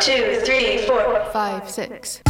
2, 3, 4, 5, 6.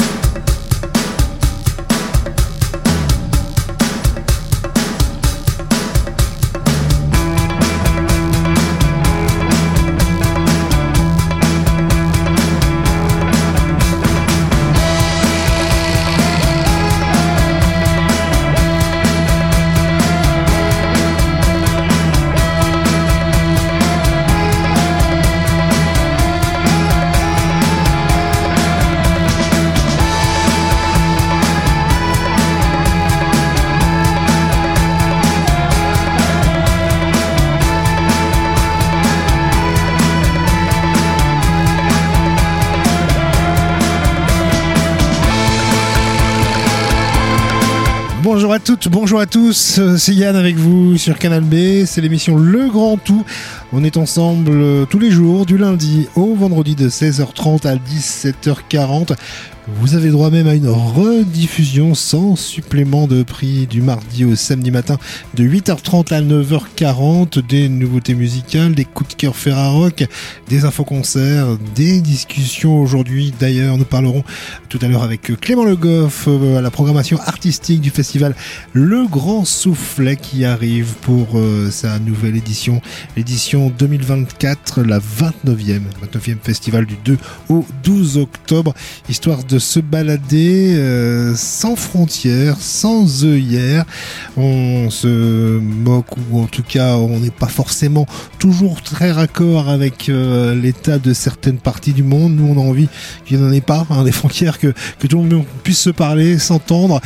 Bonjour à toutes, bonjour à tous, c'est Yann avec vous sur Canal B, c'est l'émission Le Grand Tout. On est ensemble tous les jours, du lundi au vendredi de 16h30 à 17h40. Vous avez droit même à une rediffusion sans supplément de prix du mardi au samedi matin de 8h30 à 9h40, des nouveautés musicales, des coups de cœur Ferrarock, des infos-concerts, des discussions. Aujourd'hui d'ailleurs, nous parlerons tout à l'heure avec Clément Le Goff à la programmation artistique du festival Le Grand Soufflet qui arrive pour sa nouvelle édition, l'édition 2024, la 29e festival du 2 au 12 octobre, histoire de se balader sans frontières, sans œillères. On se moque, ou en tout cas on n'est pas forcément toujours très raccord avec l'état de certaines parties du monde. Nous on a envie qu'il n'y en ait pas, des frontières, que tout le monde puisse se parler, s'entendre.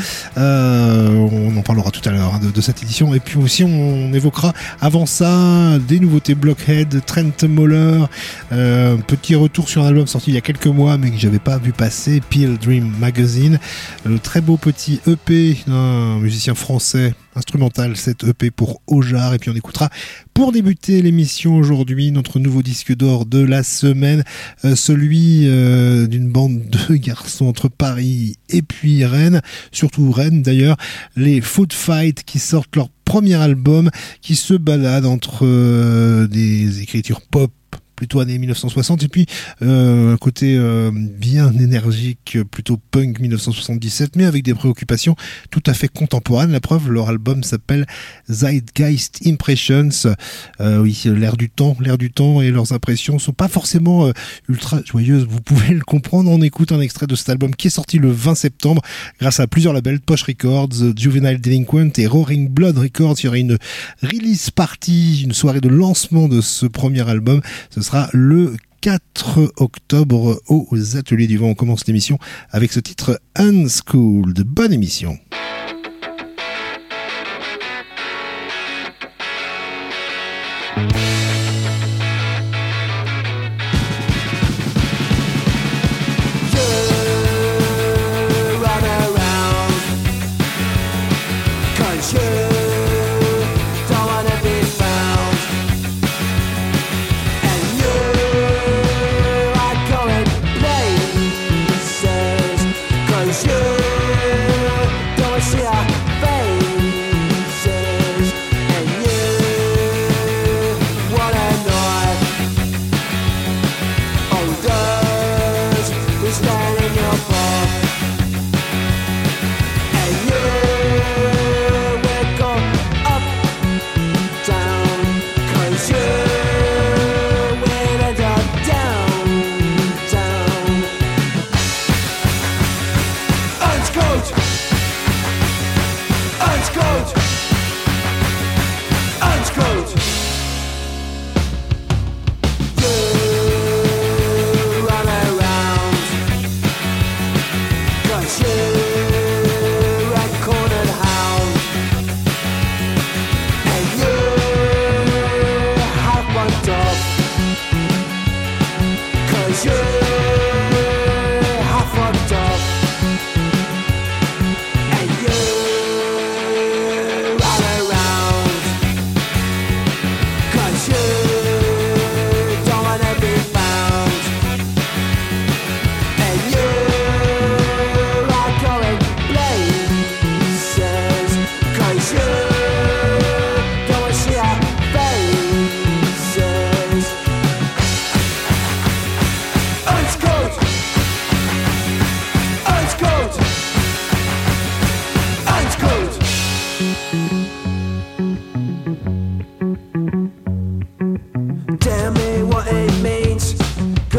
On en parlera tout à l'heure de cette édition, et puis aussi on évoquera avant ça des nouveautés Blockhead, Trent Moller, petit retour sur un album sorti il y a quelques mois mais que j'avais pas vu passer, Peel Dream Magazine, le très beau petit EP d'un musicien français instrumental, cet EP pour Ojar. Et puis on écoutera pour débuter l'émission aujourd'hui notre nouveau disque d'or de la semaine, celui d'une bande de garçons entre Paris et puis Rennes, surtout Rennes d'ailleurs, les Food Fight, qui sortent leur premier album, qui se balade entre des écritures pop plutôt années 1960 et puis un côté bien énergique, plutôt punk 1977, mais avec des préoccupations tout à fait contemporaines. La preuve, leur album s'appelle Zeitgeist Impressions. Oui, l'air du temps et leurs impressions sont pas forcément ultra joyeuses, vous pouvez le comprendre. On écoute un extrait de cet album qui est sorti le 20 septembre grâce à plusieurs labels, Posh Records, Juvenile Delinquent et Roaring Blood Records. Il y aura une release party, une soirée de lancement de ce premier album. Ce sera le 4 octobre aux Ateliers du Vent. On commence l'émission avec ce titre Unschooled. Bonne émission.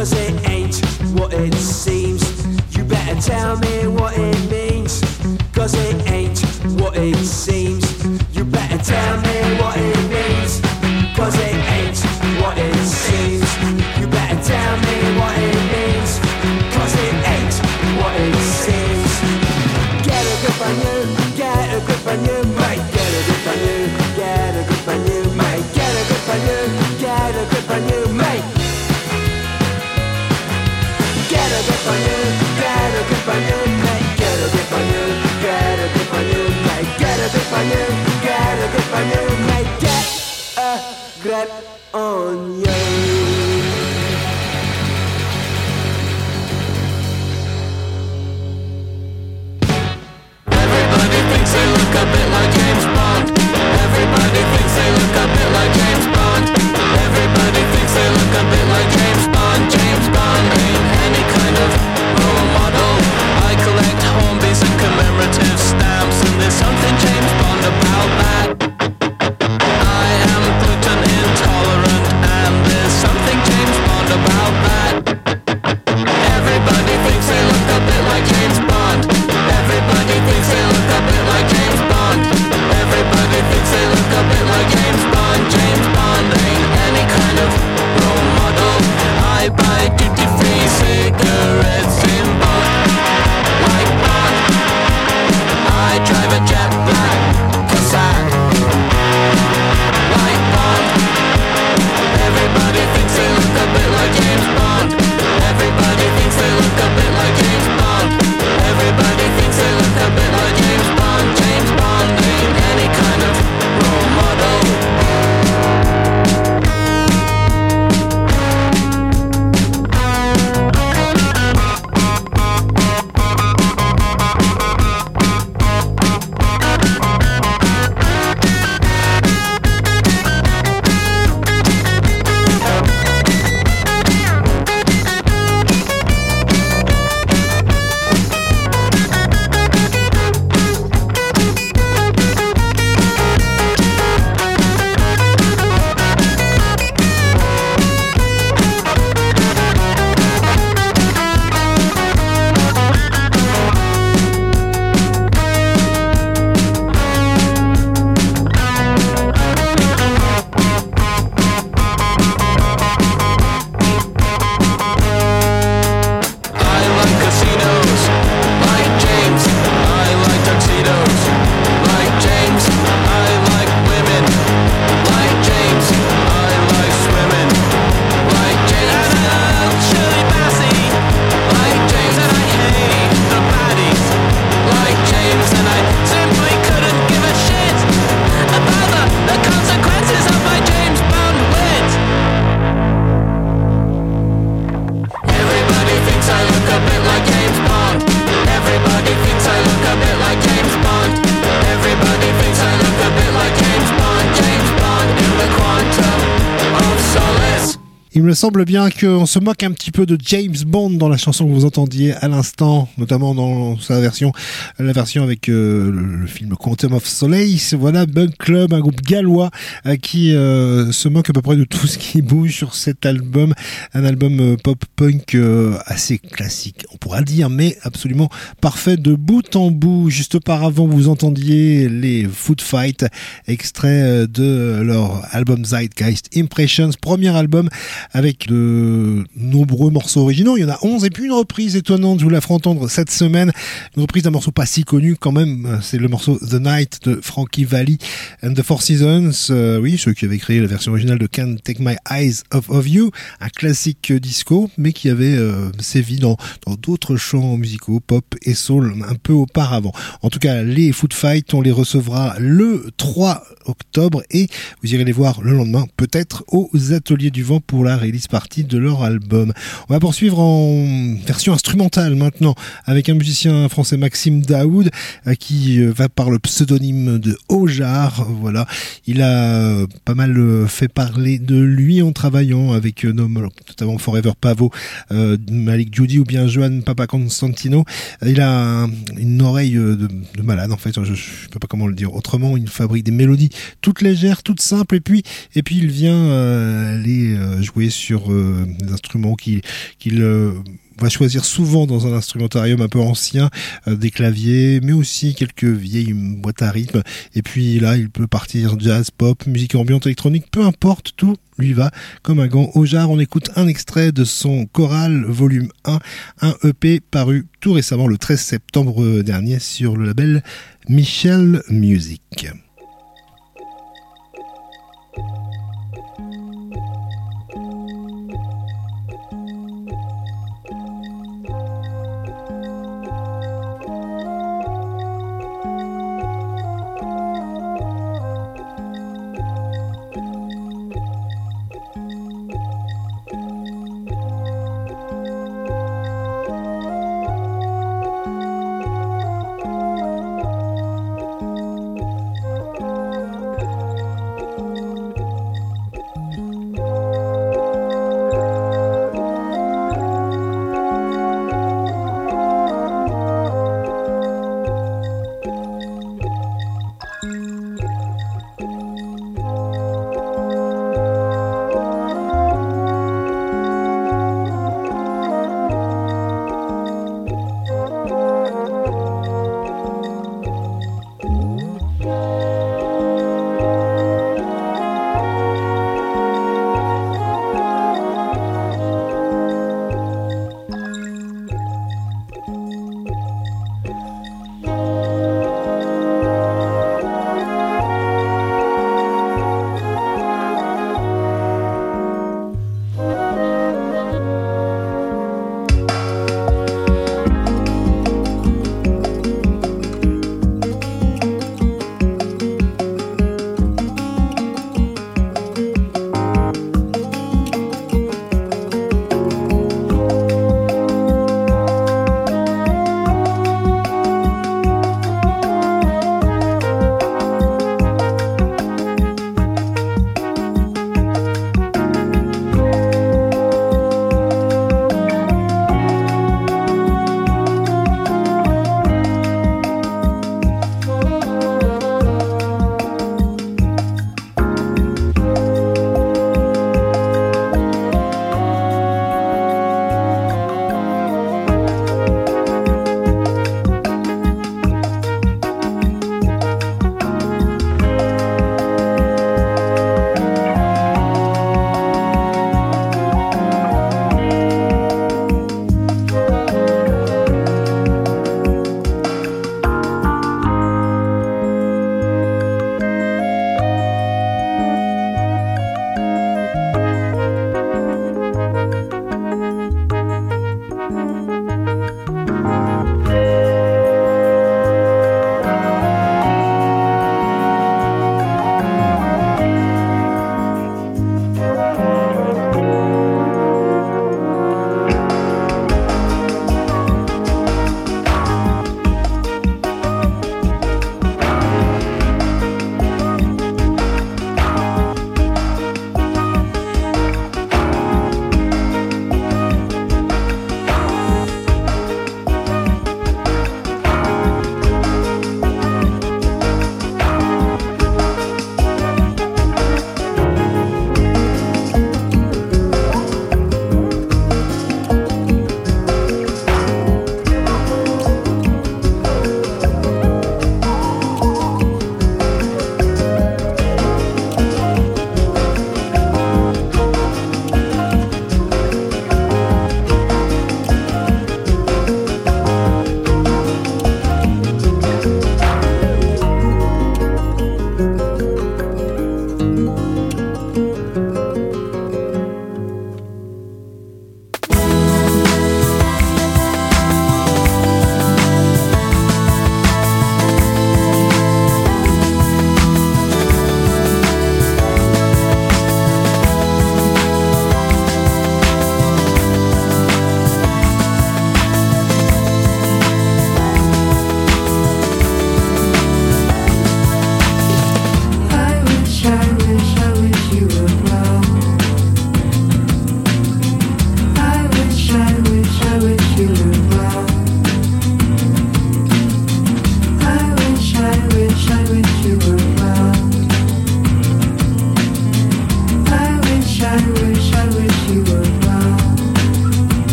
'cause it ain't what it seems. You better tell me what it means, 'cause it ain't what it seems. You better tell me what it means, 'cause it ain't what it seems. You better tell me what it means, 'cause it ain't what it seems. Get a grip on you, get a grip on you, mate. Get a grip on you, get a grip on you, mate. Get a grip on you, get a grip on you, mate. Get a grip on you, get a grip on you, mate. Get a grip on you, get a grip on you, mate. Get a grip on you, get a grip on you, mate. Get a grip on you. Everybody thinks they look a bit like James Bond. Everybody thinks they look a bit like James Bond. Everybody thinks they look a bit like James Bond. James Bond ain't any kind of role model. I collect Hornbys and commemorative stamps, and there's something James Bond about that. I am gluten intolerant, and there's something James Bond about that. Everybody thinks they look a bit like James Bond. Everybody thinks they look a bit like James Bond. Everybody thinks they look a bit like James Bond. James Bond ain't any kind of role model. I buy duty-free cigarettes in bulk, like Bond. I drive a jet black Cossack, like Bond. Everybody thinks they look a bit like James Bond. Everybody thinks they look a bit like James Bond. Everybody thinks they look a bit like James Bond. James Bond ain't any kind of role model. Il me semble bien qu'on se moque un petit peu de James Bond dans la chanson que vous entendiez à l'instant, notamment dans sa version, la version avec le film Quantum of Solace. Voilà, Bug Club, un groupe gallois qui se moque à peu près de tout ce qui bouge sur cet album, un album pop-punk assez classique, on pourra le dire, mais absolument parfait de bout en bout. Juste auparavant, vous entendiez les Food Fight, extrait de leur album Zeitgeist Impressions, premier album avec de nombreux morceaux originaux. Il y en a 11 et puis une reprise étonnante, je vous la ferai entendre cette semaine. Une reprise d'un morceau pas si connu quand même, c'est le morceau The Night de Frankie Valli and the Four Seasons. Oui, ceux qui avaient créé la version originale de Can't Take My Eyes Off of You, un classique disco, mais qui avait sévi dans d'autres chants musicaux, pop et soul un peu auparavant. En tout cas, les Food Fight, on les recevra le 3 octobre et vous irez les voir le lendemain, peut-être aux Ateliers du Vent pour la release party de leur album. On va poursuivre en version instrumentale maintenant avec un musicien français, Maxime Daoud, qui va par le pseudonyme de Ojar. Voilà, il a pas mal fait parler de lui en travaillant avec notamment Forever Pavo, Malik Judy ou bien Johan Papa Constantino. Il a une oreille de malade en fait, je sais pas comment le dire autrement. Il fabrique des mélodies toutes légères, toutes simples et puis il vient les jouer jouer sur des instruments qu'il va choisir souvent dans un instrumentarium un peu ancien, des claviers, mais aussi quelques vieilles boîtes à rythme. Et puis là, il peut partir jazz, pop, musique ambiante, électronique, peu importe, tout lui va comme un gant au jar. On écoute un extrait de son Choral volume 1, un EP paru tout récemment le 13 septembre dernier sur le label Michel Music.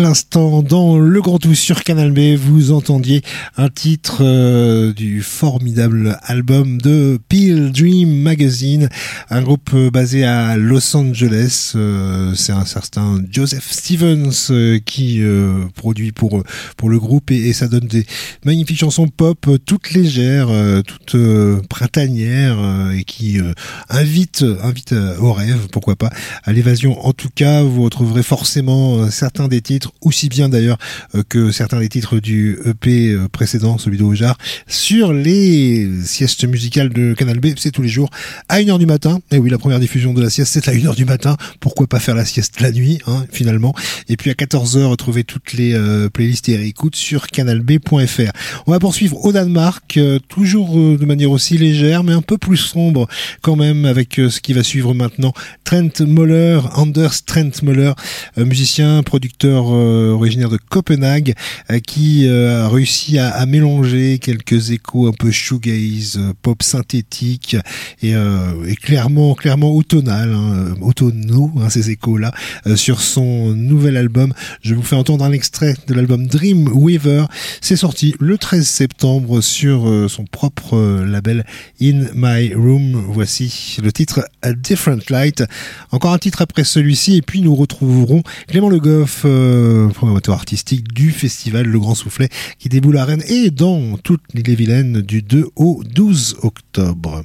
l'instant, dans le Grand Tout sur Canal B, vous entendiez un titre du formidable album de Peel Dream Magazine, un groupe basé à Los Angeles. C'est un certain Joseph Stevens qui produit pour le groupe et ça donne des magnifiques chansons pop, toutes légères, toutes printanières et qui invitent au rêve, pourquoi pas, à l'évasion. En tout cas, vous retrouverez forcément certains des titres, aussi bien d'ailleurs que certains des titres du EP précédent, celui de Ojar, sur les siestes musicales de Canal B. C'est tous les jours à 1h du matin. Et oui, la première diffusion de la sieste, c'est à 1h du matin. Pourquoi pas faire la sieste la nuit, finalement. Et puis à 14h, retrouvez toutes les playlists et réécoutes sur canalb.fr. On va poursuivre au Danemark, toujours de manière aussi légère, mais un peu plus sombre quand même, avec ce qui va suivre maintenant. Trent Moller, Anders Trent Moller, musicien, producteur originaire de Copenhague, qui a réussi à mélanger quelques échos un peu shoegaze, pop synthétique et clairement automnal, automnaux, ces échos-là, sur son nouvel album. Je vous fais entendre un extrait de l'album Dreamweaver. C'est sorti le 13 septembre sur son propre label In My Room. Voici le titre A Different Light. Encore un titre après celui-ci et puis nous retrouverons Clément Le Goff, programmateur artistique du festival Le Grand Soufflet qui déboule à Rennes et dans toute l'île-et-Vilaine du 2 au 12 octobre.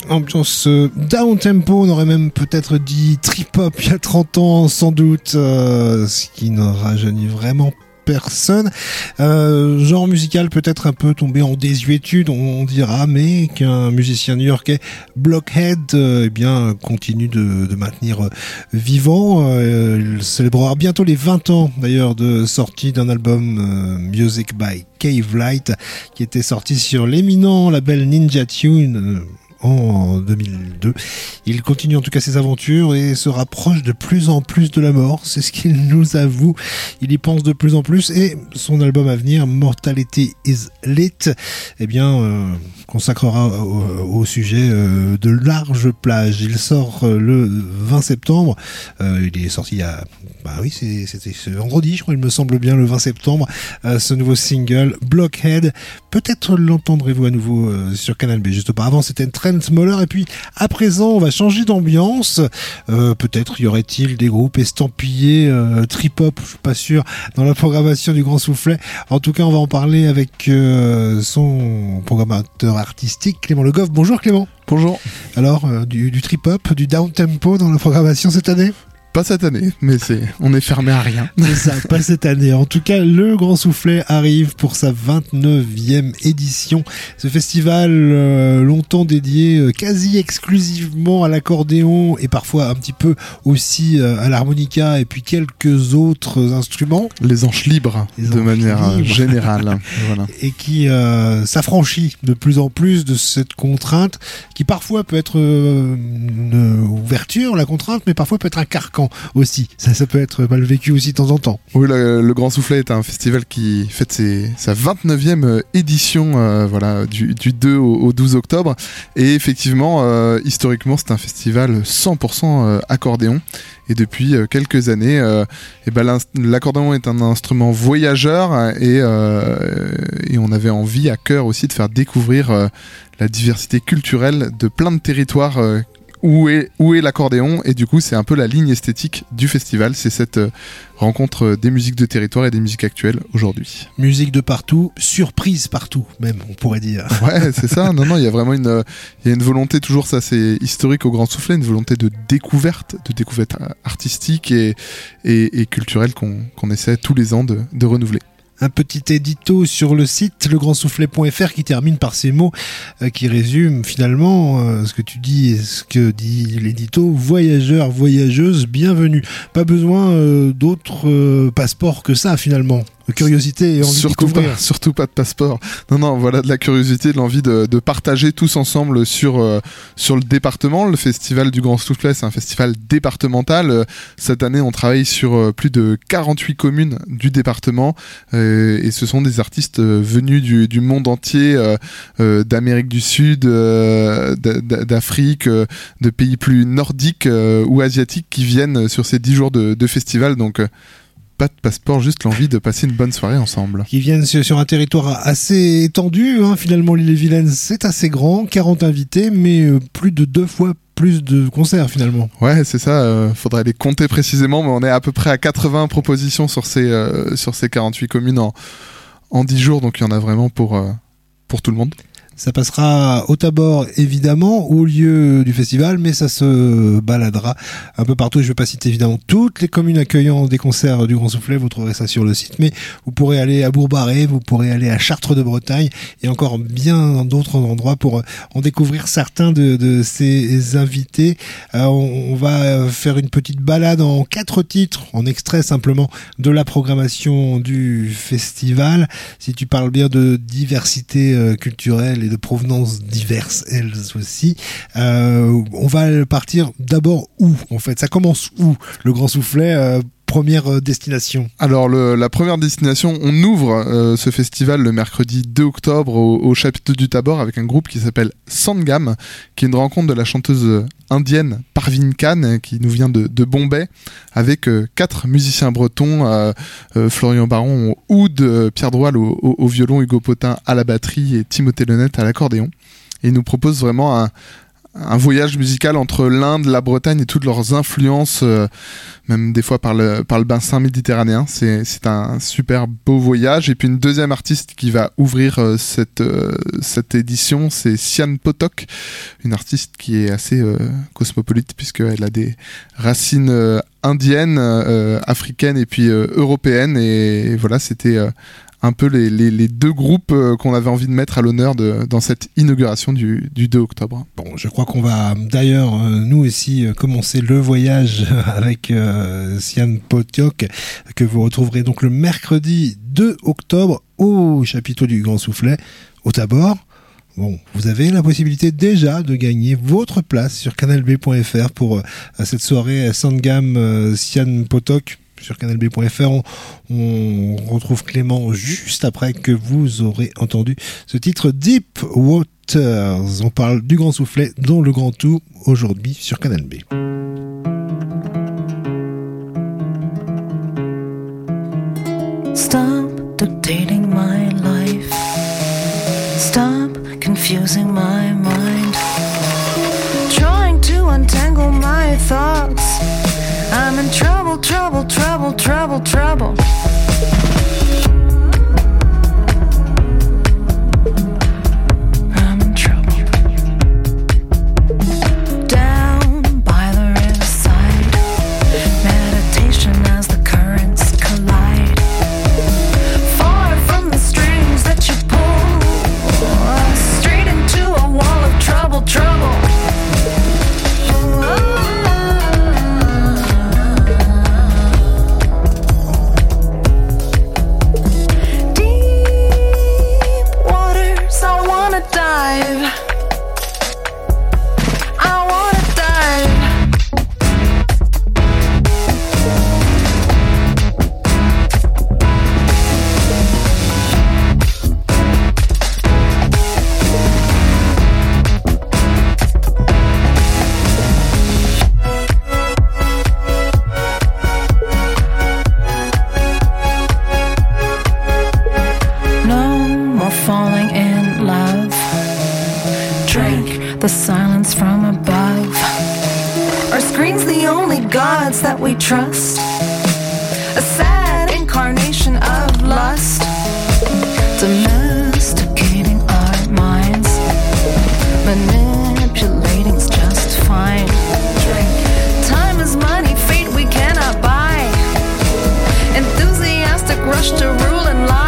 ambiance down tempo, on aurait même peut-être dit trip hop il y a 30 ans sans doute, ce qui ne rajeunit vraiment personne. Genre musical peut-être un peu tombé en désuétude, on dira, mais qu'un musicien new-yorkais, Blockhead, eh bien continue de maintenir vivant. Il célébrera bientôt les 20 ans d'ailleurs de sortie d'un album Music by Cave Light qui était sorti sur l'éminent label Ninja Tune en 2002. Il continue en tout cas ses aventures et se rapproche de plus en plus de la mort, c'est ce qu'il nous avoue. Il y pense de plus en plus et son album à venir, Mortality is Lit, eh bien consacrera au sujet de larges plages. Il sort le 20 septembre. Il est sorti il y a c'était ce vendredi, je crois, il me semble bien, le 20 septembre, ce nouveau single Blockhead. Peut-être l'entendrez-vous à nouveau sur Canal B. Juste auparavant, c'était Trent Moller. Et puis, à présent, on va changer d'ambiance. Peut-être y aurait-il des groupes estampillés trip-hop, je suis pas sûr, dans la programmation du Grand Soufflet. En tout cas, on va en parler avec son programmateur artistique, Clément Le Goff. Bonjour Clément. Bonjour. Alors, du trip-hop, du down-tempo dans la programmation cette année ? Pas cette année, mais on est fermé à rien. C'est ça, pas cette année. En tout cas, le Grand Soufflet arrive pour sa 29e édition. Ce festival, longtemps dédié quasi exclusivement à l'accordéon et parfois un petit peu aussi à l'harmonica et puis quelques autres instruments. Les anches libres, de manière générale. Voilà. Et qui s'affranchit de plus en plus de cette contrainte qui parfois peut être une ouverture, la contrainte, mais parfois peut être un carcan aussi. Ça peut être mal vécu aussi de temps en temps. Oui, le Grand Soufflet est un festival qui fête sa 29e édition du 2 au 12 octobre. Et effectivement, historiquement, c'est un festival 100% accordéon. Et depuis quelques années, l'accordéon est un instrument voyageur et on avait envie à cœur aussi de faire découvrir la diversité culturelle de plein de territoires où est l'accordéon, et du coup c'est un peu la ligne esthétique du festival, c'est cette rencontre des musiques de territoire et des musiques actuelles aujourd'hui. Musique de partout, surprise partout même, on pourrait dire. Ouais, c'est ça. Non, il y a vraiment une volonté, toujours ça c'est historique au Grand Soufflet, une volonté de découverte artistique et culturelle qu'on essaie tous les ans de renouveler. Un petit édito sur le site legrandsoufflet.fr qui termine par ces mots qui résument finalement ce que tu dis et ce que dit l'édito. Voyageurs, voyageuses, bienvenue. Pas besoin d'autres passeports que ça finalement. De curiosité et envie de découvrir. Surtout pas de passeport. Non, voilà, de la curiosité, de l'envie de partager tous ensemble sur le département. Le festival du Grand Soufflet, c'est un festival départemental. Cette année, on travaille sur plus de 48 communes du département et ce sont des artistes venus du monde entier, d'Amérique du Sud, d'Afrique, de pays plus nordiques ou asiatiques qui viennent sur ces 10 jours de festival. Donc pas de passeport, juste l'envie de passer une bonne soirée ensemble. Qui viennent sur un territoire assez étendu, finalement l'Ille-et-Vilaine c'est assez grand, 40 invités, mais plus de 2 fois plus de concerts finalement. Ouais, c'est ça, faudrait les compter précisément, mais on est à peu près à 80 propositions sur ces 48 communes en 10 jours, donc il y en a vraiment pour tout le monde. Ça passera au Tabor, évidemment, au lieu du festival, mais ça se baladera un peu partout. Je ne vais pas citer évidemment toutes les communes accueillant des concerts du Grand Soufflet, vous trouverez ça sur le site, mais vous pourrez aller à Bourg-Barré, vous pourrez aller à Chartres de Bretagne et encore bien d'autres endroits pour en découvrir certains de ces invités. On va faire une petite balade en 4 titres, en extrait simplement de la programmation du festival. Si tu parles bien de diversité culturelle et de provenance diverses elles aussi. On va partir d'abord où en fait? Ça commence où le Grand Soufflet? Première destination. Alors la première destination, on ouvre ce festival le mercredi 2 octobre au chapiteau du Tabor avec un groupe qui s'appelle Sangam, qui est une rencontre de la chanteuse indienne Parveen Khan qui nous vient de Bombay, avec 4 musiciens bretons, Florian Baron au oud, Pierre Droal au violon, Hugo Potin à la batterie et Timothée Lenette à l'accordéon. Et il nous propose vraiment un voyage musical entre l'Inde, la Bretagne et toutes leurs influences, même des fois par le bassin méditerranéen. C'est un super beau voyage. Et puis une deuxième artiste qui va ouvrir cette édition, c'est Sian Potok, une artiste qui est assez cosmopolite puisqu'elle a des racines indiennes, africaines et puis européennes. Et voilà, c'était un peu les deux groupes qu'on avait envie de mettre à l'honneur dans cette inauguration du 2 octobre. Bon, je crois qu'on va d'ailleurs, nous aussi, commencer le voyage avec Sian Potok, que vous retrouverez donc le mercredi 2 octobre au chapiteau du Grand Soufflet, au Tabor. Bon, vous avez la possibilité déjà de gagner votre place sur canalb.fr pour cette soirée Sangam Sian Potok. Sur canalb.fr, on retrouve Clément juste après que vous aurez entendu ce titre Deep Waters. On parle du Grand Soufflet dans le Grand Tout aujourd'hui sur Canal B. Stop dictating my life. Stop confusing my mind. Trying to untangle my thoughts. I'm in trouble, trouble, trouble, trouble, trouble. I'm in trouble. Down by the riverside, meditation as the currents collide. Far from the strings that you pull, straight into a wall of trouble, trouble. The silence from above. Are screens the only gods that we trust? A sad incarnation of lust, domesticating our minds. Manipulating's just fine. Time is money, fate we cannot buy. Enthusiastic rush to rule and lie.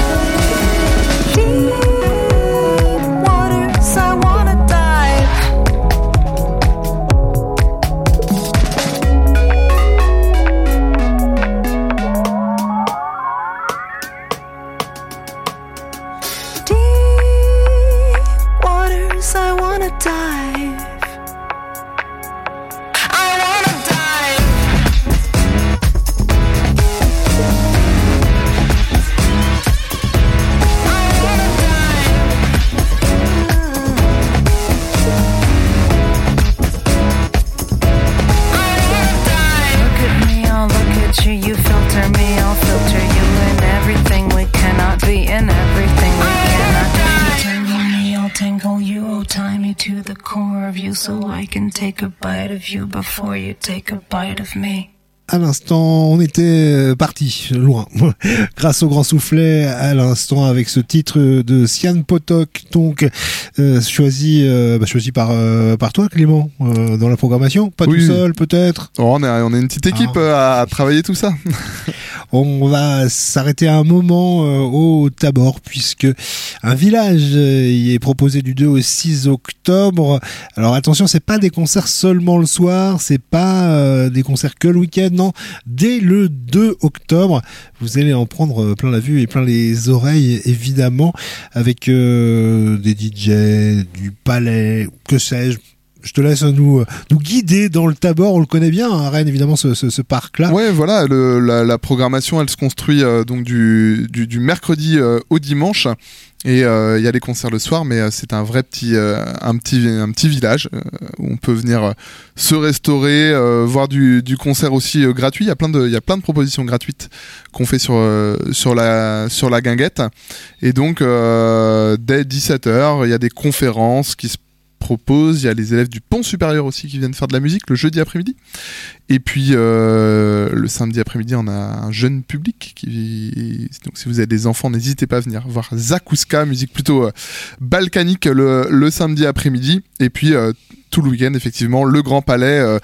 So I can take a bite of you before you take a bite of me. À l'instant, on était parti loin, grâce au Grand Soufflet, à l'instant avec ce titre de Sian Potok, donc choisi par toi, Clément, dans la programmation, pas oui. Tout seul peut-être. Oh, on est une petite équipe à travailler tout ça. On va s'arrêter un moment au Tabor, puisque un village y est proposé du 2 au 6 octobre. Alors attention, c'est pas des concerts seulement le soir, c'est pas des concerts que le week-end, non. Dès le 2 octobre, vous allez en prendre plein la vue et plein les oreilles, évidemment, avec des DJ, du palais, que sais-je. Je te laisse nous guider dans le Tabor. On le connaît bien, hein, Rennes, évidemment, ce parc-là. Ouais, voilà, la programmation, elle se construit donc du mercredi au dimanche. Et il y a les concerts le soir, mais c'est un vrai petit village où on peut venir se restaurer, voir du concert aussi gratuit. Il y a plein de propositions gratuites qu'on fait sur la guinguette. Et donc dès 17h, il y a des conférences qui se proposent. Il y a les élèves du Pont Supérieur aussi qui viennent faire de la musique le jeudi après-midi. Et puis le samedi après-midi, on a un jeune public donc si vous avez des enfants, n'hésitez pas à venir voir Zakouska, musique plutôt balkanique le samedi après-midi. Et puis tout le week-end, effectivement, le Grand Palais,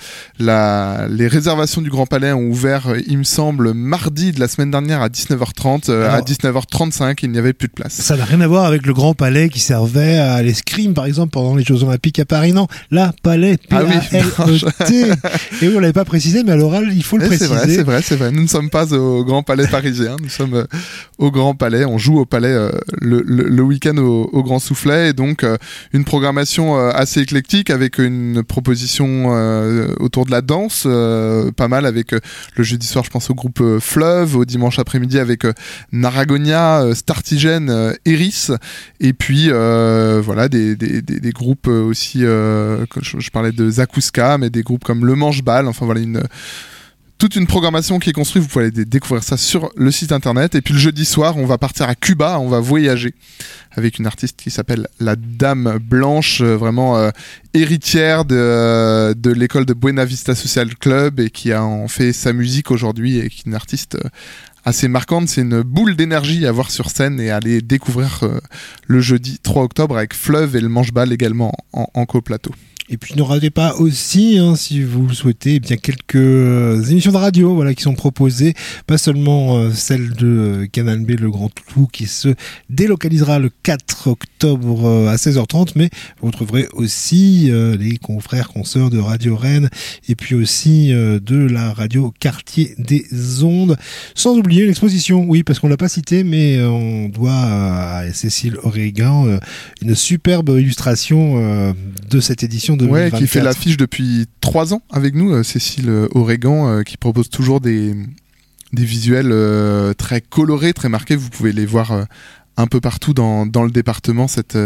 les réservations du Grand Palais ont ouvert, il me semble, mardi de la semaine dernière à 19h30. À 19h35, il n'y avait plus de place. Ça n'a rien à voir avec le Grand Palais qui servait à l'escrime, par exemple, pendant les Jeux Olympiques à Paris. Non, là, Palais, P-A-L-E-T. Et oui, on l'avait pas précisé, mais à l'oral, il faut le préciser. C'est vrai. Nous ne sommes pas au Grand Palais parisien. Nous sommes au Grand Palais. On joue au Palais le week-end au Grand Soufflet. Et donc, une programmation assez éclectique avec une proposition autour de la danse, pas mal avec le jeudi soir, je pense au groupe Fleuve, au dimanche après-midi avec Naragonia, Startigène, Eris, et puis voilà des groupes aussi, je parlais de Zakouska, mais des groupes comme Le Manche-Balle, enfin voilà toute une programmation qui est construite. Vous pouvez aller découvrir ça sur le site internet. Et puis le jeudi soir, on va partir à Cuba, on va voyager avec une artiste qui s'appelle la Dame Blanche, vraiment héritière de l'école de Buena Vista Social Club et qui a en fait sa musique aujourd'hui et qui est une artiste assez marquante. C'est une boule d'énergie à voir sur scène et à aller découvrir le jeudi 3 octobre avec Fleuve et le Manche-Balle également en coplateau. Et puis ne ratez pas aussi, si vous le souhaitez, eh bien quelques émissions de radio, voilà, qui sont proposées, pas seulement celle de Canal B, le Grand Tout, qui se délocalisera le 4 octobre à 16h30, mais vous retrouverez aussi les confrères consoeurs de Radio Rennes et puis aussi de la radio Quartier des Ondes, sans oublier l'exposition, oui, parce qu'on l'a pas cité, mais on doit à Cécile Oregan une superbe illustration de cette édition 2024. Qui fait l'affiche depuis 3 ans avec nous, Cécile Oregan, qui propose toujours des visuels très colorés, très marqués. Vous pouvez les voir un peu partout dans le département,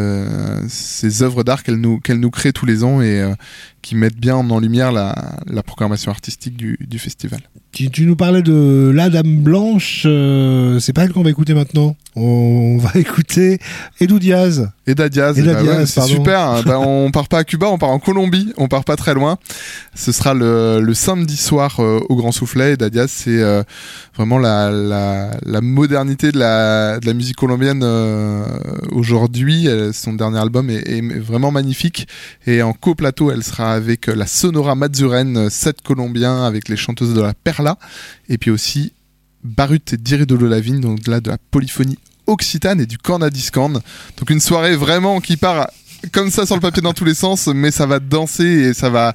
ces œuvres d'art qu'elle nous crée tous les ans et qui mettent bien en lumière la programmation artistique du festival. Tu nous parlais de la Dame Blanche, c'est pas elle qu'on va écouter maintenant. On va écouter Edu Diaz. Eda Diaz, c'est super. Hein. On part pas à Cuba, on part en Colombie, on part pas très loin. Ce sera le samedi soir au Grand Soufflet. Eda Diaz, c'est vraiment la modernité de la musique colombienne aujourd'hui. Son dernier album est vraiment magnifique. Et en coplateau, elle sera avec la Sonora Mazuren, 7 Colombiens avec les chanteuses de la Perla. Et puis aussi Barut et Diridolo Lavigne, donc là de la polyphonie occitane et du cornadiscan. Donc une soirée vraiment qui part comme ça sur le papier dans tous les sens, mais ça va danser et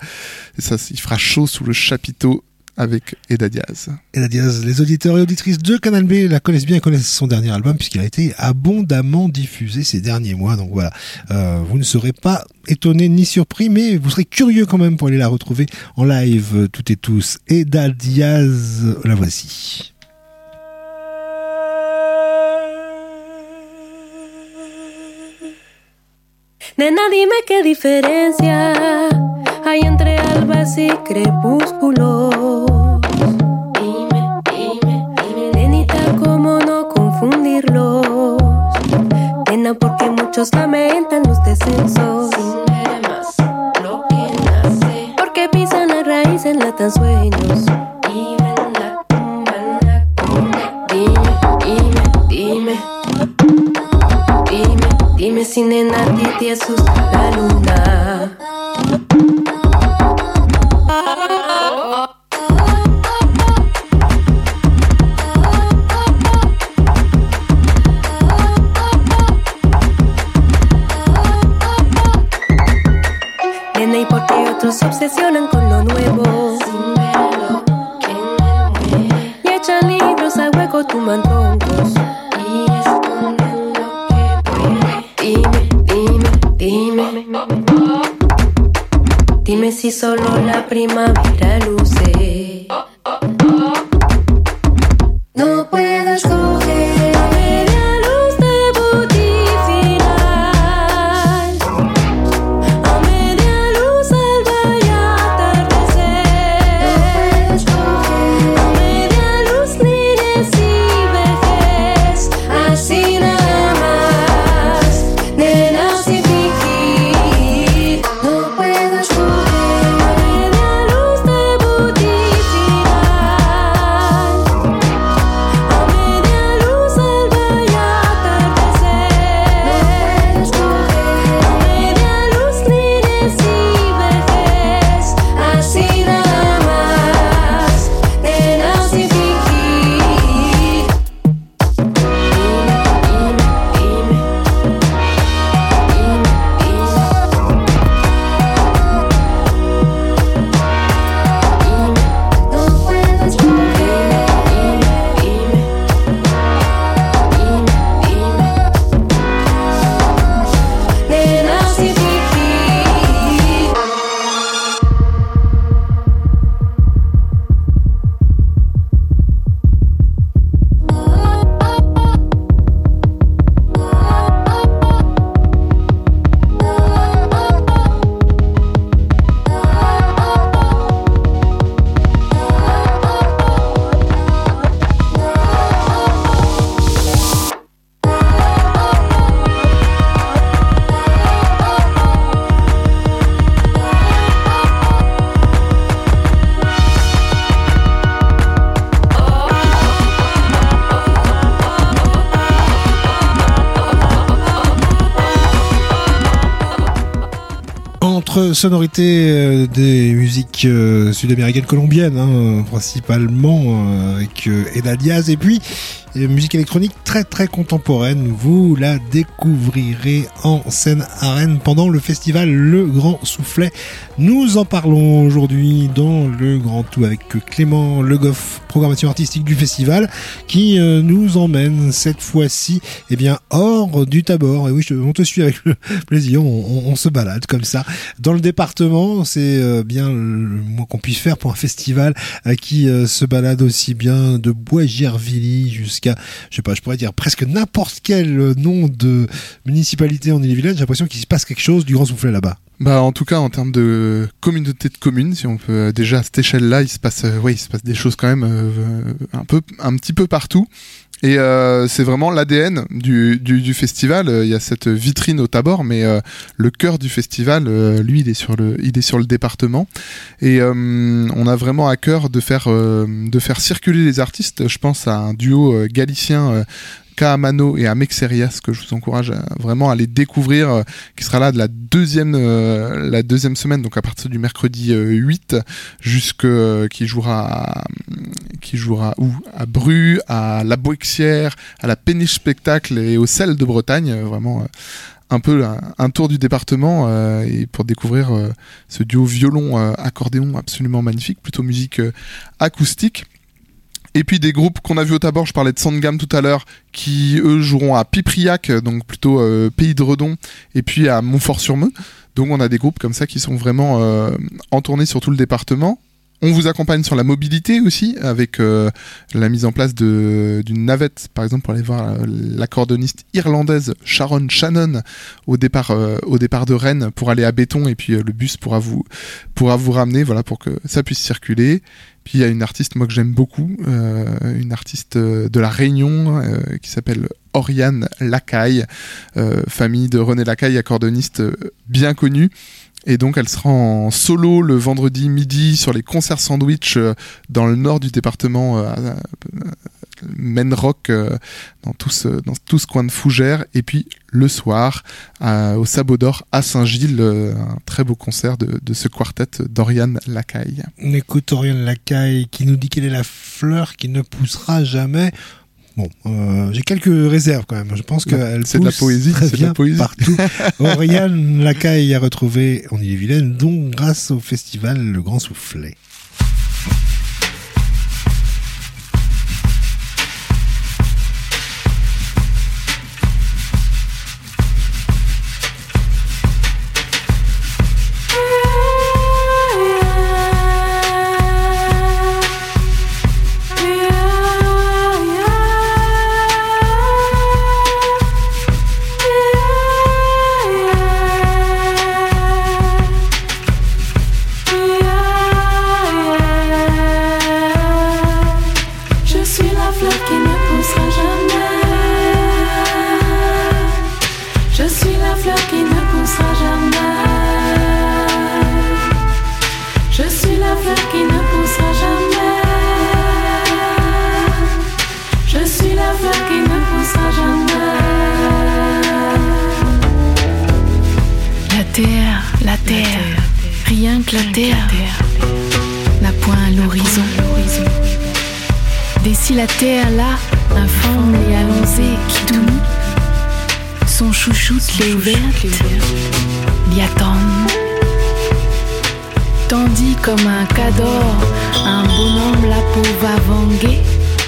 il fera chaud sous le chapiteau avec Eda Diaz. Eda Diaz, les auditeurs et auditrices de Canal B la connaissent bien et connaissent son dernier album puisqu'il a été abondamment diffusé ces derniers mois. Donc voilà, vous ne serez pas étonnés ni surpris, mais vous serez curieux quand même pour aller la retrouver en live toutes et tous. Eda Diaz, la voici. Nena, dime qué diferencia hay entre albas y crepúsculos. Dime, nenita, cómo no confundirlos. Nena, porque muchos lamentan los descensos. Sin ver más lo que nace. Porque pisan la raíz, enlatan sueños. Y ven la tumba en la cuna. Dime si nena a ti te asusta la luna. Nena, ¿y por qué otros se obsesionan con lo nuevo? Sin verlo, que me mueve. Y echan libros a hueco, tumban troncos. Y esconden lo que duele. Dime si solo la primavera luce. No puedo escoger a media luz debut y final, a media luz alba y atardecer. No puedo escoger a media luz niñez y vejez, así nada más, nena, sin fingir. autre sonorité des musiques sud-américaines colombiennes, hein, principalement avec Eda Diaz, et puis musique électronique très très contemporaine. Vous la découvrirez en scène à Rennes pendant le festival Le Grand Soufflet. Nous en parlons aujourd'hui dans Le Grand Tout avec Clément Le Goff, programmation artistique du festival, qui nous emmène cette fois-ci hors du Tabor. Et oui, on te suit avec le plaisir, on se balade comme ça dans le département. C'est bien le moins qu'on puisse faire pour un festival qui se balade aussi bien de Bois-Gervilly jusqu'à, je pourrais dire presque n'importe quel nom de municipalité en Ille-et-Vilaine. J'ai l'impression qu'il se passe quelque chose du Grand Soufflet là-bas. Bah, en tout cas, en termes de communauté de communes, si on peut, déjà à cette échelle-là, il se passe des choses quand même un petit peu partout. Et c'est vraiment l'ADN du festival. Il y a cette vitrine au Tabor, mais le cœur du festival, lui, il est sur le département. Et on a vraiment à cœur de faire circuler les artistes. Je pense à un duo galicien. Caamano et Amexerias, que je vous encourage vraiment à aller découvrir, qui sera là de la deuxième semaine, donc à partir du mercredi 8, qui jouera où ? À Bru, à La Bouexière, à la Péniche Spectacle et au Sel de Bretagne, vraiment un peu un tour du département et pour découvrir ce duo violon-accordéon absolument magnifique, plutôt musique acoustique. Et puis des groupes qu'on a vu au Tabor, je parlais de Sandgam tout à l'heure, qui eux joueront à Pipriac, donc plutôt Pays de Redon, et puis à Montfort-sur-Meux. Donc on a des groupes comme ça qui sont vraiment en tournée sur tout le département. On vous accompagne sur la mobilité aussi, avec la mise en place d'une navette, par exemple, pour aller voir l'accordéoniste irlandaise Sharon Shannon au départ de Rennes pour aller à Béton, et puis le bus pourra vous ramener, voilà, pour que ça puisse circuler. Puis il y a une artiste, moi, que j'aime beaucoup, une artiste de La Réunion qui s'appelle Oriane Lacaille, famille de René Lacaille, accordéoniste bien connu. Et donc elle sera en solo le vendredi midi sur les concerts sandwich dans le nord du département, Maine Rock, dans tout ce coin de Fougères. Et puis le soir au Sabot d'Or à Saint-Gilles, un très beau concert de ce quartet d'Oriane Lacaille. On écoute Oriane Lacaille qui nous dit quelle est la fleur qui ne poussera jamais. Bon, j'ai quelques réserves quand même. Je pense qu'elle pousse de la poésie, très bien de la poésie. Partout. Oriane Lacaille a retrouvé en Ille-et-Vilaine, donc grâce au festival Le Grand Soufflet. La terre, rien que la terre n'a point à l'horizon. D'ici la terre là, informe les allonsés qui tout nu, son chouchoute les ouvertes, l'y attendent. Tandis comme un cador, un bonhomme la peau va vanguer.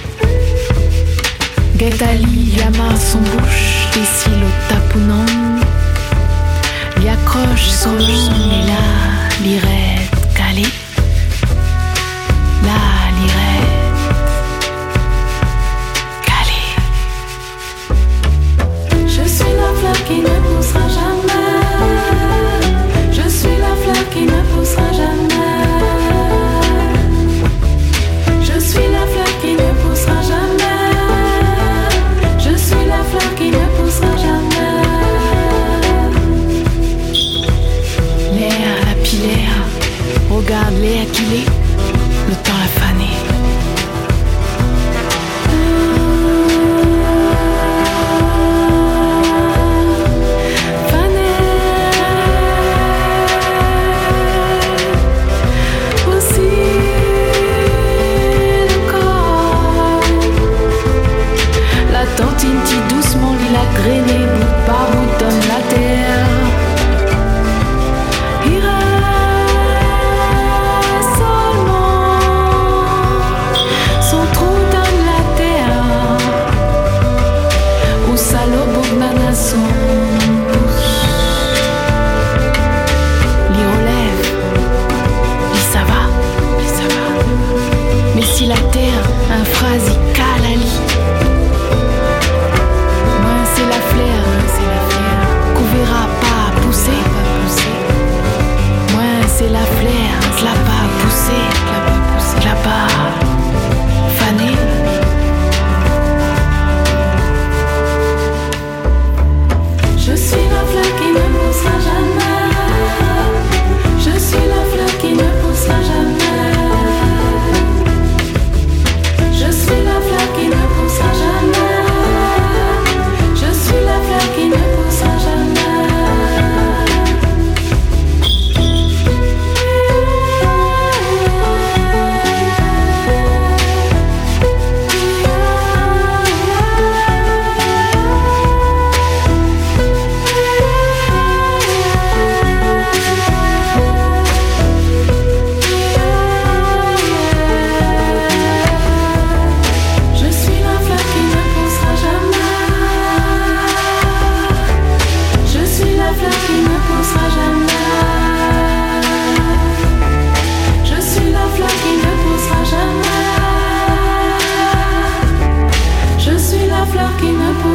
Guetali yama son bouche, d'ici le tapounant. Il accroche son langue et là, l'irette calée. Là, l'irette calée. Je suis la fleur qui ne poussera jamais. Je suis la fleur qui ne poussera jamais. Je suis la fleur qui ne poussera jamais. Je suis la fleur qui ne poussera jamais. Regarde les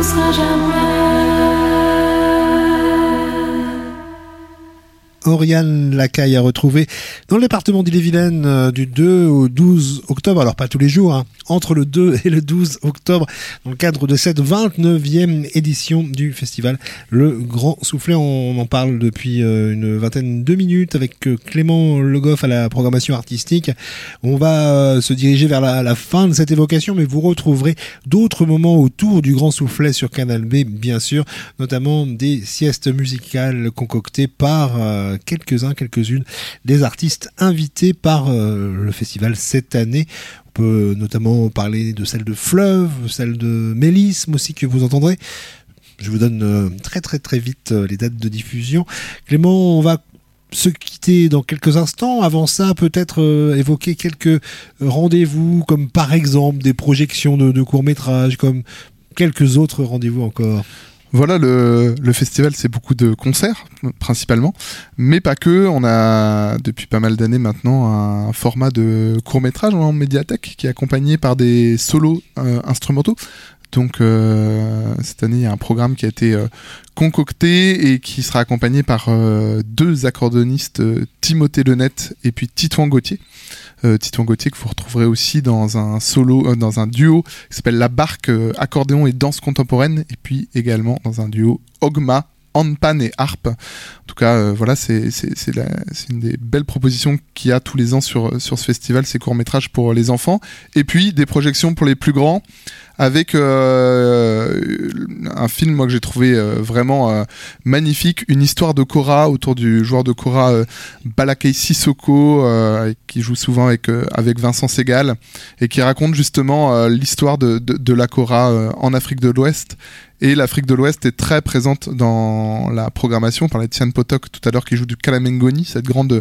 sera jamais. Oriane Lacaille à retrouver dans le département d'Ille-et-Vilaine du 2 au 12 octobre, alors pas tous les jours, hein, entre le 2 et le 12 octobre, dans le cadre de cette 29e édition du festival Le Grand Soufflet. On en parle depuis une vingtaine de minutes avec Clément Le Goff à la programmation artistique. On va se diriger vers la fin de cette évocation, mais vous retrouverez d'autres moments autour du Grand Soufflet sur Canal B, bien sûr, notamment des siestes musicales concoctées par quelques-unes des artistes invités par le festival cette année. On peut notamment parler de celle de Fleuve, celle de Mélisme aussi que vous entendrez. Je vous donne très vite les dates de diffusion. Clément, on va se quitter dans quelques instants. Avant ça, peut-être évoquer quelques rendez-vous, comme par exemple des projections de courts-métrages, comme quelques autres rendez-vous encore. Voilà, le festival, c'est beaucoup de concerts, principalement, mais pas que. On a, depuis pas mal d'années maintenant, un format de court-métrage en médiathèque qui est accompagné par des solos instrumentaux. Donc, cette année, il y a un programme qui a été concocté et qui sera accompagné par deux accordéonistes, Timothée Lenette et puis Titouan Gauthier. Titouan Gauthier que vous retrouverez aussi dans un solo, dans un duo qui s'appelle La Barque, accordéon et danse contemporaine, et puis également dans un duo Ogma, handpan et harpe. En tout cas, voilà, c'est une des belles propositions qu'il y a tous les ans sur ce festival, ces courts-métrages pour les enfants, et puis des projections pour les plus grands, avec un film moi que j'ai trouvé vraiment magnifique, une histoire de kora autour du joueur de kora Balakei Sissoko, qui joue souvent avec Vincent Segal, et qui raconte justement l'histoire de la kora en Afrique de l'Ouest. Et l'Afrique de l'Ouest est très présente dans la programmation. On parlait de Tian Potok tout à l'heure qui joue du kalamengoni, cette grande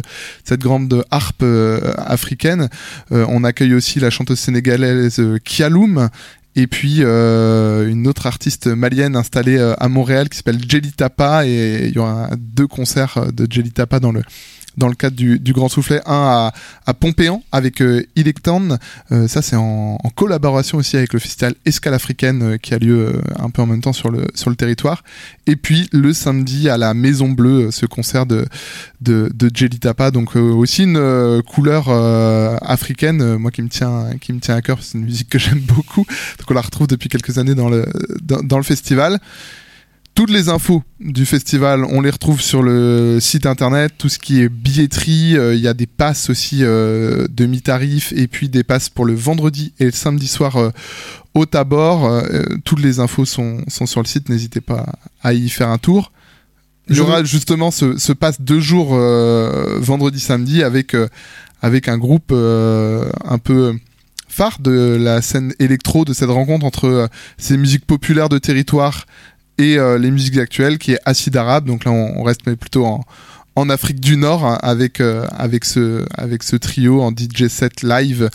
harpe africaine. On accueille aussi la chanteuse sénégalaise Kialoum. Et puis une autre artiste malienne installée à Montréal qui s'appelle Jelly Tapa, et il y aura 2 concerts de Jelly Tapa dans le cadre du Grand Soufflet, un à Pompéan avec Electown, ça c'est en collaboration aussi avec le festival Escale Africaine qui a lieu un peu en même temps sur le territoire, et puis le samedi à la Maison Bleue, ce concert de Jelly Tapa, donc aussi une couleur africaine, moi qui me tient à cœur, c'est une musique que j'aime beaucoup, donc on la retrouve depuis quelques années dans le festival. Toutes les infos du festival, on les retrouve sur le site internet, tout ce qui est billetterie, il y a des passes aussi demi-tarif, et puis des passes pour le vendredi et le samedi soir au Tabor. Toutes les infos sont sur le site, n'hésitez pas à y faire un tour. Il y aura justement ce pass 2 jours vendredi-samedi avec un groupe un peu phare de la scène électro, de cette rencontre entre ces musiques populaires de territoire et les musiques actuelles, qui est Acide Arabe. Donc là on reste mais plutôt en Afrique du Nord, hein, avec ce trio en DJ set live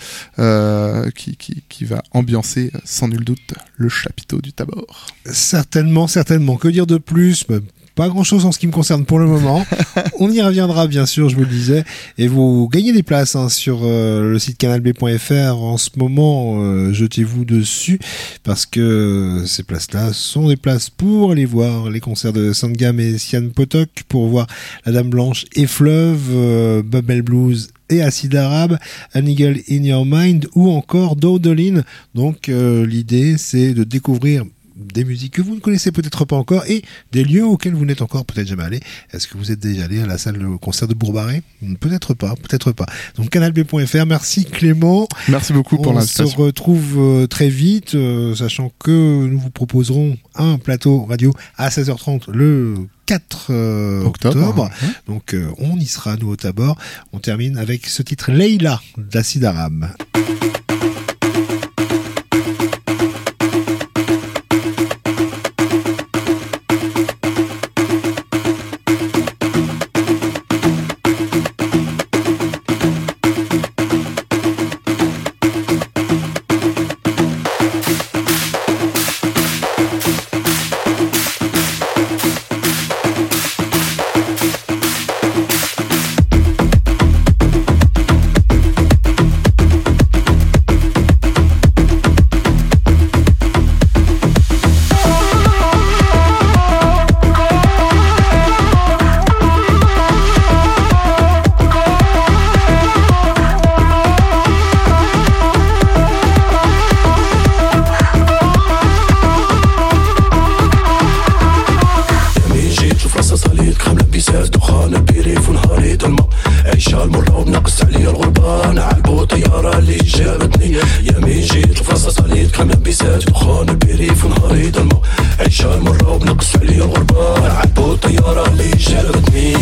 qui va ambiancer sans nul doute le chapiteau du Tabor. Certainement. Que dire de plus? Pas grand chose en ce qui me concerne pour le moment. On y reviendra bien sûr, je vous le disais, et vous gagnez des places sur le site canalb.fr en ce moment. Jetez-vous dessus parce que ces places-là sont des places pour aller voir les concerts de Sangam et Tian Potok, pour voir La Dame Blanche et Fleuve, Bubble Blues et Acide Arabe, An Eagle in Your Mind, ou encore Dowdolin. Donc l'idée c'est de découvrir des musiques que vous ne connaissez peut-être pas encore et des lieux auxquels vous n'êtes encore peut-être jamais allé. Est-ce que vous êtes déjà allé à la salle de concert de Bourg-Barré? Peut-être pas. Donc canalb.fr, merci Clément. Merci beaucoup pour l'invitation. On se retrouve très vite, sachant que nous vous proposerons un plateau radio à 16h30 le 4 octobre. Ouais. Donc on y sera, nous, au Tabor. On termine avec ce titre Leila d'Acide Arabe. تكليف ونهاري ضلمة عيشها المرة وبنقص عليا الغربة نعبو الطيارة اللي جربتني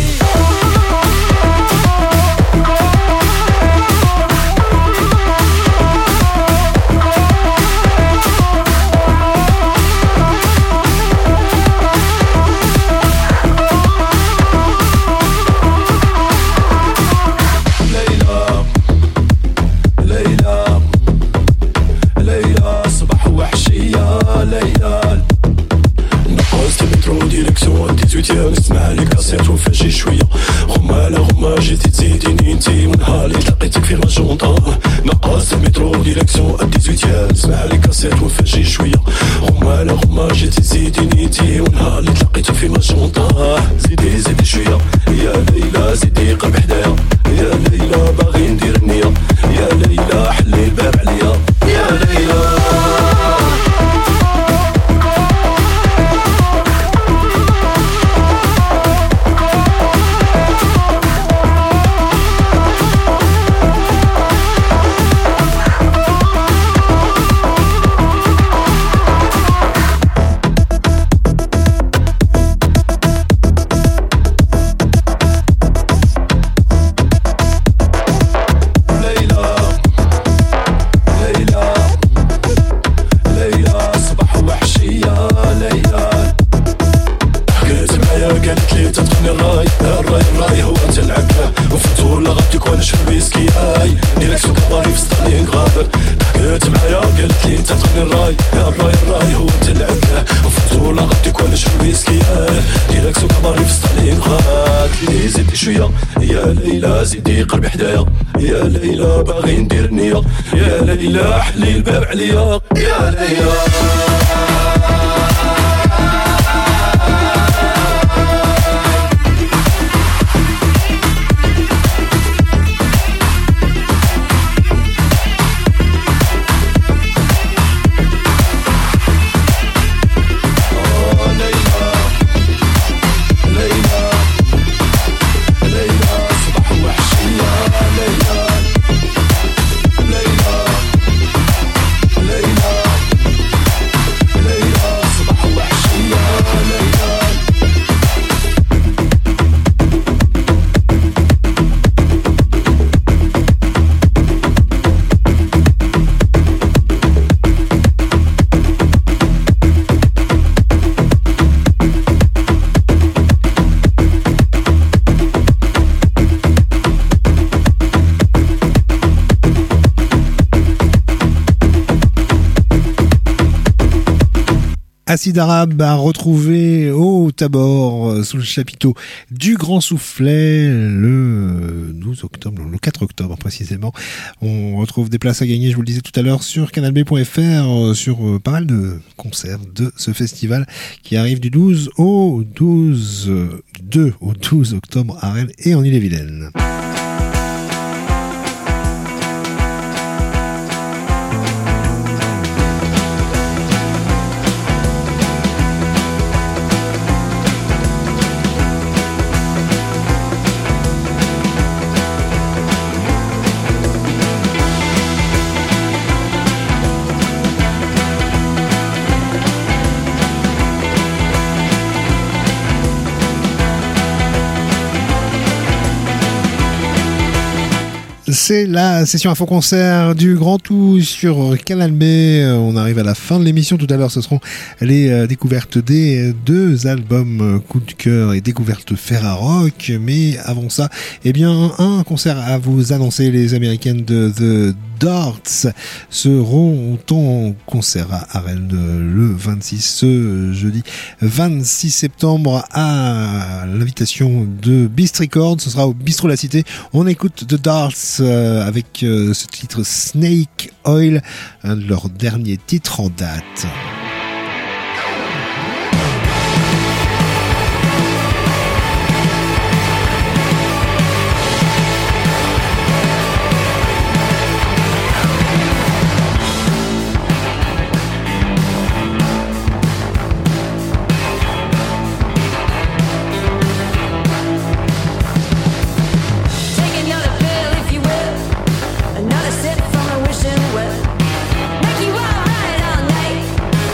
نسمع لك كاسيت وفاجي شوية غمة جيتي تزيديني انتي ونهاري تلقيتك في ماجونطا نقص المترو ديريكسيون اديزويتيام نسمع لك كاسيت وفاجي شوية غمة جيتي تزيديني انتي ونهاري تلقيتك في ماجونطا زيدي شوية يا ليلى زيدي قرب حدايا يا ليلى باغي ندير النية يا ليلى حلي الباب عليا يا ليلى الراي هو تلعبها وفتور لغبتك وانا شرب ويسكي اي ديريكسيون كباري في ستالينغراد حكيت معايا قالت لي انت تغني الراي هو تلعبها وفتور لغبتك وانا شرب ويسكي اي ديريكسيون كباري في ستالينغراد زيدي شويه يا ليلى زيدي قربي حدايا يا ليلى باغي ندير النيه يا ليلى حلي الباب عليا يا ليلى Acide Arabe a retrouvé au Tabor sous le chapiteau du Grand Soufflet le 12 octobre, le 4 octobre précisément. On retrouve des places à gagner, je vous le disais tout à l'heure, sur canalb.fr sur pas mal de concerts de ce festival qui arrive du 2 au 12 octobre à Rennes et en Ille-et-Vilaine. C'est la session info-concert du Grand Tout sur Canal B. On arrive à la fin de l'émission. Tout à l'heure, ce seront les découvertes des deux albums coup de cœur et découvertes Ferrarock. Mais avant ça, eh bien, un concert à vous annoncer. Les Américaines de The Darts seront en concert à Rennes le 26, ce jeudi 26 septembre à l'invitation de Beast Records. Ce sera au Bistrot La Cité. On écoute The Darts avec ce titre Snake Oil, un de leurs derniers titres en date. Another sip from a wishing well. Make you all right all night.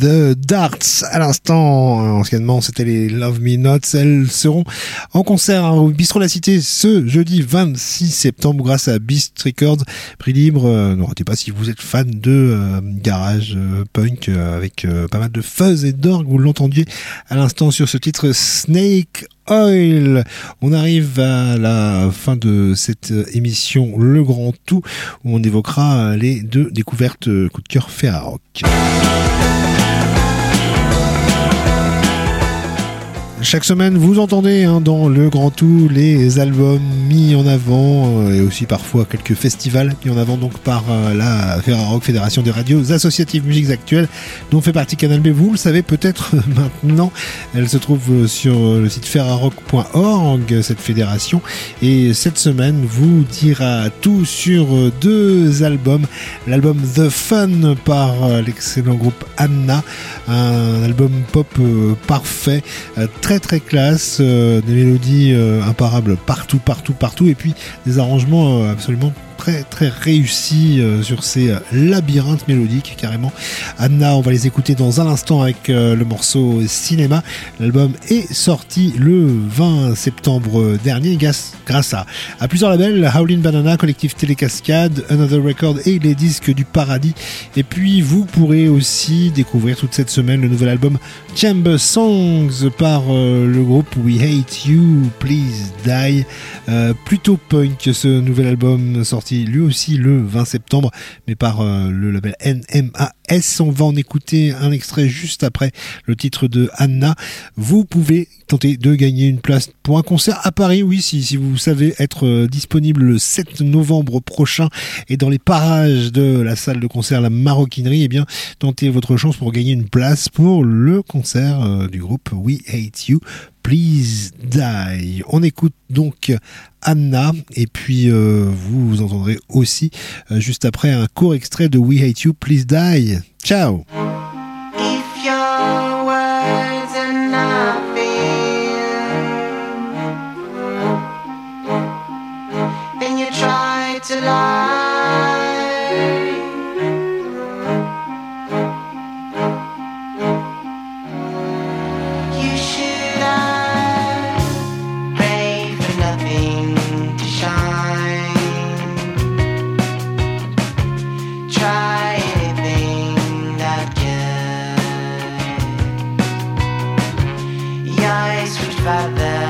The Darts. À l'instant, anciennement, c'était les Love Me Not. Elles seront en concert au Bistrot La Cité ce jeudi 26 septembre grâce à Beast Records. Prix libre. Ne ratez pas si vous êtes fan de garage punk avec pas mal de fuzz et d'orgue. Vous l'entendiez à l'instant sur ce titre Snake Oil. On arrive à la fin de cette émission Le Grand Tout où on évoquera les deux découvertes coup de cœur Ferrarock. Chaque semaine, vous entendez dans Le Grand Tout les albums mis en avant et aussi parfois quelques festivals mis en avant donc par la Ferrarock, Fédération des radios associatives musiques actuelles, dont fait partie Canal B. Vous le savez peut-être maintenant. Elle se trouve sur le site ferrarock.org, cette fédération. Et cette semaine vous dira tout sur deux albums. L'album The Fun par l'excellent groupe Anna, un album pop parfait, très classe, des mélodies imparables partout, et puis des arrangements absolument très réussis sur ces labyrinthes mélodiques carrément. Anna, on va les écouter dans un instant avec le morceau Cinéma. L'album est sorti le 20 septembre dernier grâce à plusieurs labels, Howlin' Banana, Collectif Télécascade, Another Record et les Disques du Paradis. Et puis vous pourrez aussi découvrir toute cette semaine le nouvel album Chamber Songs par le groupe We Hate You, Please Die. Plutôt punk ce nouvel album sorti lui aussi le 20 septembre mais par le label NMAS. On va en écouter un extrait juste après le titre de Anna. Vous pouvez tenter de gagner une place pour un concert à Paris, oui, si vous savez être disponible le 7 novembre prochain et dans les parages de la salle de concert La Maroquinerie, eh bien tentez votre chance pour gagner une place pour le concert du groupe We Hate You, Please Die. On écoute donc Anna et puis vous entendrez aussi juste après un court extrait de We Hate You, Please Die. Ciao. If your words are nothing, then you try to lie. You should have prayed for nothing to shine. Try anything that can. Your eyes would father.